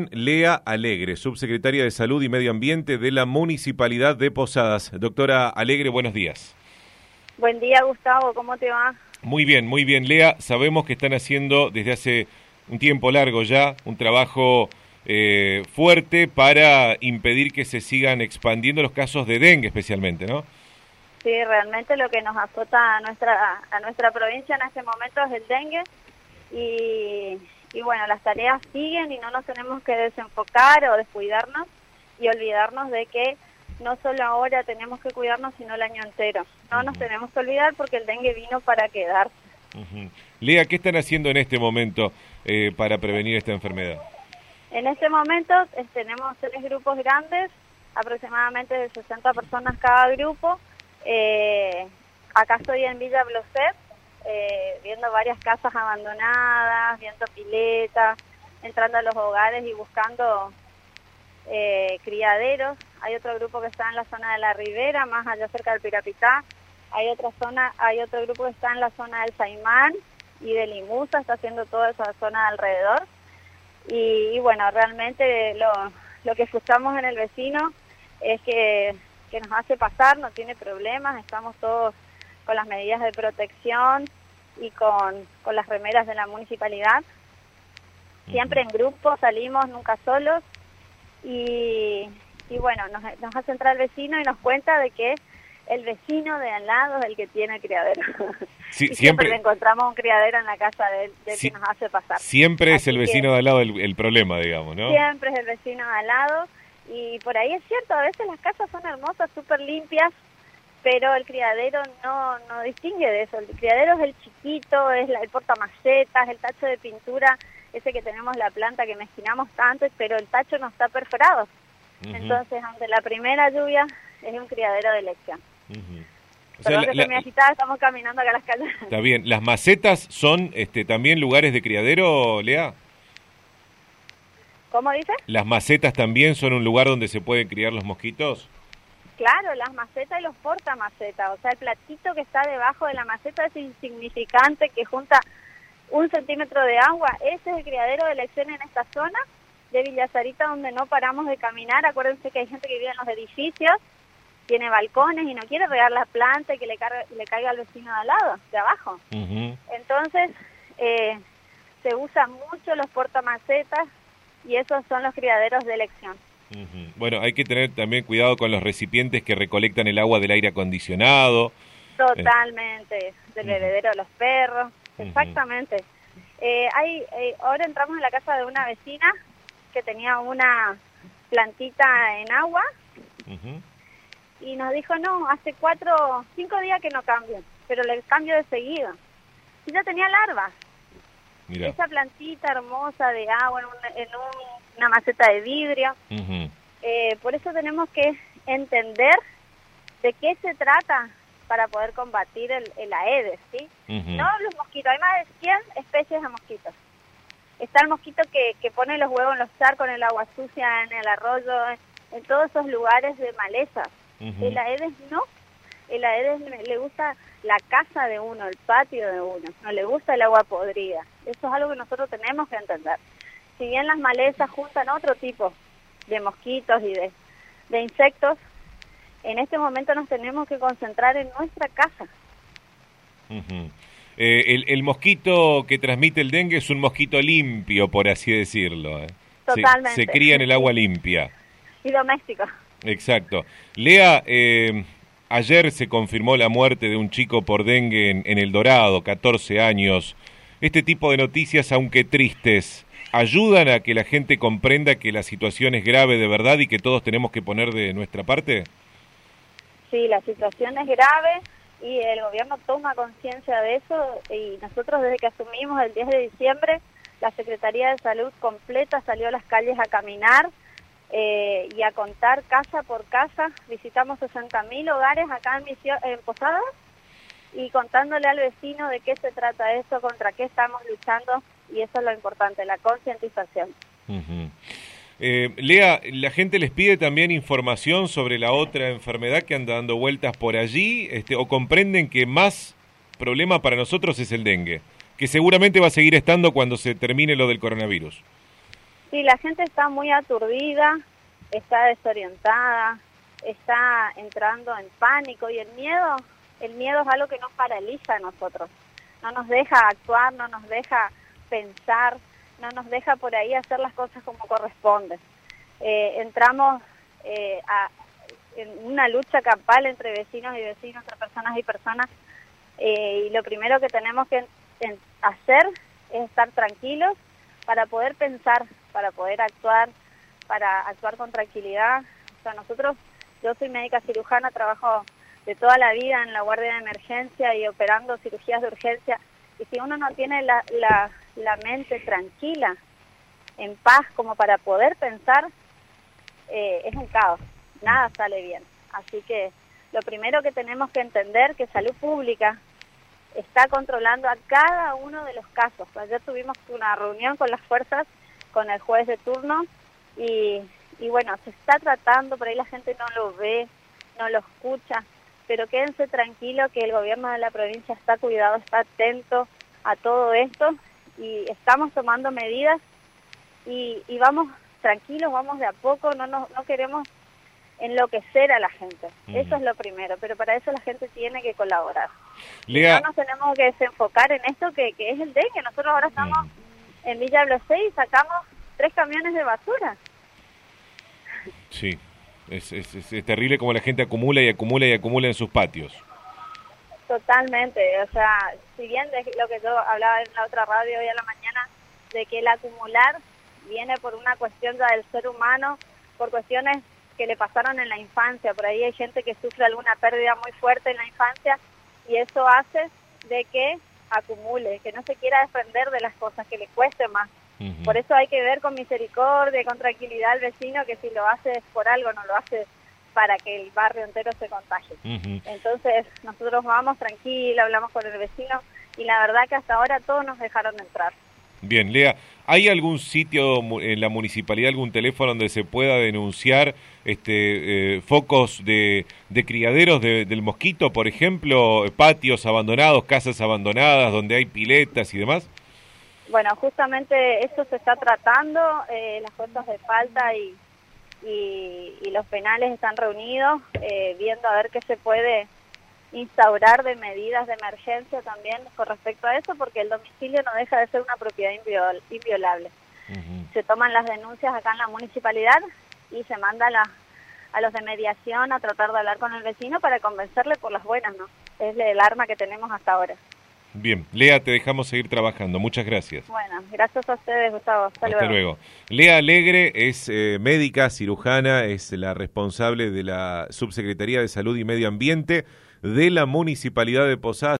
con Lea Alegre, subsecretaria de Salud y Medio Ambiente de la Municipalidad de Posadas. Doctora Alegre, buenos días. Buen día, Gustavo, ¿cómo te va? Muy bien, muy bien. Lea, sabemos que están haciendo desde hace un tiempo largo ya un trabajo fuerte para impedir que se sigan expandiendo los casos de dengue especialmente, ¿no? Sí, realmente lo que nos azota a nuestra provincia en este momento es el dengue y bueno, las tareas siguen y no nos tenemos que desenfocar o descuidarnos y olvidarnos de que no solo ahora tenemos que cuidarnos, sino el año entero. No nos tenemos que olvidar porque el dengue vino para quedarse. Lea, ¿qué están haciendo en este momento para prevenir esta enfermedad? En este momento tenemos 3 grupos grandes, aproximadamente de 60 personas cada grupo. Acá estoy en Villa Blocet, viendo varias casas abandonadas, viendo piletas, entrando a los hogares y buscando criaderos. Hay otro grupo que está en la zona de la Ribera, más allá cerca del Pirapitá. Hay otro grupo que está en la zona del Saimán y de Limusa, está haciendo toda esa zona alrededor. Y bueno, realmente lo que escuchamos en el vecino es que nos hace pasar, no tiene problemas, estamos todos con las medidas de protección y con las remeras de la municipalidad. Siempre en grupo, salimos, nunca solos. Y bueno, nos hace entrar el vecino y nos cuenta de que el vecino de al lado es el que tiene el criadero. Sí, y siempre le encontramos un criadero en la casa del sí, que nos hace pasar. Siempre es el vecino de al lado el problema, digamos, ¿no? Siempre es el vecino de al lado. Y por ahí es cierto, a veces las casas son hermosas, súper limpias, pero el criadero no distingue de eso. El criadero es el chiquito, es el portamacetas, el tacho de pintura, ese que tenemos la planta que mezquinamos tanto, pero el tacho no está perforado. Entonces, ante la primera lluvia, es un criadero de elección. O sea, Perdón que se me agitaba, estamos caminando acá a las calles. Está bien. ¿Las macetas son también lugares de criadero, Lea? ¿Cómo dice? ¿Las macetas también son un lugar donde se pueden criar los mosquitos? Claro, las macetas y los portamacetas. O sea, el platito que está debajo de la maceta es insignificante, que junta 1 centímetro de agua. Ese es el criadero de elección en esta zona de Villa Sarita, donde no paramos de caminar. Acuérdense que hay gente que vive en los edificios, tiene balcones y no quiere regar la planta y que le caiga al vecino de al lado, de abajo. Entonces, se usan mucho los portamacetas y esos son los criaderos de elección. Bueno, hay que tener también cuidado con los recipientes que recolectan el agua del aire acondicionado. Totalmente, del bebedero de los perros, exactamente. Ahora entramos en la casa de una vecina que tenía una plantita en agua y nos dijo, no, hace 5 días que no cambio, pero le cambio de seguido. Y ya tenía larvas. Mirá. Esa plantita hermosa de agua en una maceta de vidrio. Por eso tenemos que entender de qué se trata para poder combatir el Aedes, ¿sí? No los mosquitos, hay más de 100 especies de mosquitos. Está el mosquito que pone los huevos en los charcos, en el agua sucia, en el arroyo, en todos esos lugares de malezas. El Aedes no. El Aedes le gusta la casa de uno, el patio de uno, no le gusta el agua podrida. Eso es algo que nosotros tenemos que entender. Si bien las malezas juntan otro tipo de mosquitos y de insectos, en este momento nos tenemos que concentrar en nuestra casa. El mosquito que transmite el dengue es un mosquito limpio, por así decirlo. Totalmente. Se cría en el agua limpia. Y doméstico. Exacto. Lea, ayer se confirmó la muerte de un chico por dengue en El Dorado, 14 años. Este tipo de noticias, aunque tristes, ¿ayudan a que la gente comprenda que la situación es grave de verdad y que todos tenemos que poner de nuestra parte? Sí, la situación es grave y el gobierno toma conciencia de eso y nosotros desde que asumimos el 10 de diciembre, la Secretaría de Salud completa salió a las calles a caminar y a contar casa por casa. Visitamos 60.000 hogares acá en Posadas y contándole al vecino de qué se trata esto, contra qué estamos luchando, y eso es lo importante, la concientización. Lea, la gente les pide también información sobre la otra enfermedad que anda dando vueltas por allí, o comprenden que más problema para nosotros es el dengue, que seguramente va a seguir estando cuando se termine lo del coronavirus. Sí, la gente está muy aturdida, está desorientada, está entrando en pánico y el miedo es algo que nos paraliza a nosotros. No nos deja actuar, no nos deja pensar, no nos deja por ahí hacer las cosas como corresponde. Entramos en una lucha campal entre vecinos y vecinos, entre personas y personas, y lo primero que tenemos que hacer es estar tranquilos para poder pensar, para poder actuar, para actuar con tranquilidad. O sea, yo soy médica cirujana, trabajo de toda la vida en la guardia de emergencia y operando cirugías de urgencia, y si uno no tiene la mente tranquila, en paz, como para poder pensar, es un caos, nada sale bien. Así que lo primero que tenemos que entender que salud pública está controlando a cada uno de los casos. Ayer tuvimos una reunión con las fuerzas, con el juez de turno, y bueno, se está tratando, por ahí la gente no lo ve, no lo escucha, pero quédense tranquilos que el gobierno de la provincia está cuidado, está atento a todo esto, y estamos tomando medidas, y vamos tranquilos, vamos de a poco, no queremos enloquecer a la gente. Eso es lo primero, pero para eso la gente tiene que colaborar. Lea, No nos tenemos que desenfocar en esto que es el dengue. Nosotros ahora estamos en Villa Blosé y sacamos 3 camiones de basura. Sí, es terrible como la gente acumula y acumula y acumula en sus patios. Totalmente, o sea, si bien de lo que yo hablaba en la otra radio hoy a la mañana, de que el acumular viene por una cuestión ya del ser humano, por cuestiones que le pasaron en la infancia. Por ahí hay gente que sufre alguna pérdida muy fuerte en la infancia y eso hace de que acumule, que no se quiera defender de las cosas, que le cueste más. Por eso hay que ver con misericordia y con tranquilidad al vecino, que si lo hace por algo, no lo hace para que el barrio entero se contagie. Entonces nosotros vamos tranquilos, hablamos con el vecino y la verdad que hasta ahora todos nos dejaron entrar. Bien, Lea, ¿hay algún sitio en la municipalidad, algún teléfono donde se pueda denunciar focos de criaderos del mosquito, por ejemplo, patios abandonados, casas abandonadas, donde hay piletas y demás? Bueno, justamente eso se está tratando, las fuerzas de falta y los penales están reunidos, viendo a ver qué se puede instaurar de medidas de emergencia también con respecto a eso, porque el domicilio no deja de ser una propiedad inviolable. Se toman las denuncias acá en la municipalidad y se manda a los de mediación a tratar de hablar con el vecino para convencerle por las buenas, ¿no? Es el arma que tenemos hasta ahora. Bien, Lea, te dejamos seguir trabajando. Muchas gracias. Bueno, gracias a ustedes, Gustavo. Hasta luego. Lea Alegre es médica, cirujana, es la responsable de la Subsecretaría de Salud y Medio Ambiente de la Municipalidad de Posadas.